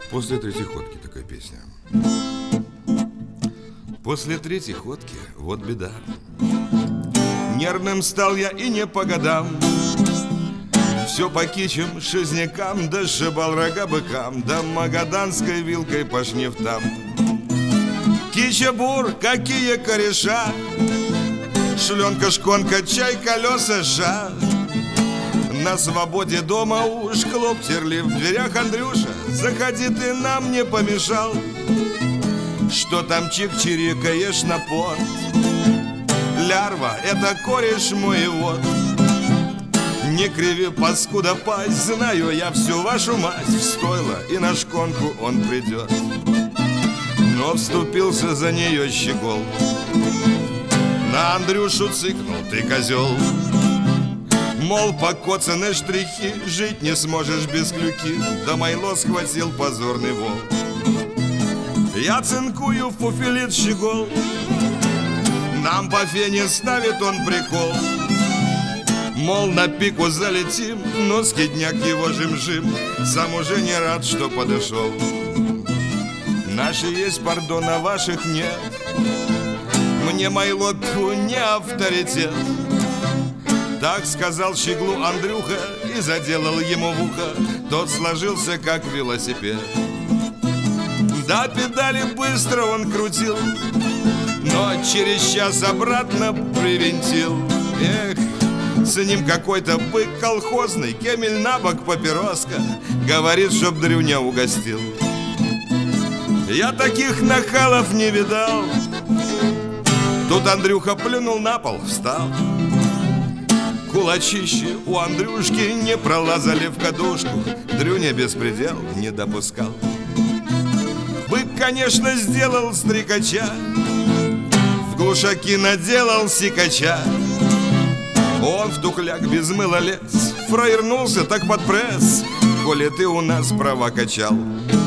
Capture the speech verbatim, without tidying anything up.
После третьей ходки такая песня. После третьей ходки вот беда. Нервным стал я и не по годам. Все по кичам, шизнякам, да сшибал рога быкам, да магаданской вилкой по шнифтам. Кича-бур, какие кореша, шленка, шконка, чай, колеса, жа. На свободе дома уж клоп терли в дверях Андрюша. Заходи, ты нам не помешал. Что там чик-чирикаешь на понт? Лярва, это кореш мой вот. Не криви, паскуда, пасть, знаю я всю вашу мать. В стойло и на шконку он придет. Но вступился за нее щегол. На Андрюшу цыкнул: ты козел. Мол, покоцаны штрихи, жить не сможешь без клюки. Да майло схватил позорный волк. Я цинкую в фуфелит щегол. Нам по фене ставит он прикол. Мол, на пику залетим, но скидняк его жим-жим. Сам уже не рад, что подошел. Наши есть, пардон, а ваших нет. Мне майло пфу, не авторитет. Так сказал щеглу Андрюха и заделал ему в ухо. Тот сложился, как велосипед. Да, педали быстро он крутил, но через час обратно привинтил. Эх, с ним какой-то бык колхозный, кемель на бок, папироска. Говорит, чтоб Дрюня угостил. Я таких нахалов не видал. Тут Андрюха плюнул на пол, встал. Кулачищи у Андрюшки не пролазали в кадушку. Дрюня беспредел не допускал. Бык, конечно, сделал стрекача, в глушаки наделал сикача. Он в тухляк без мыла лез, фраернулся так под пресс. Коли ты у нас права качал.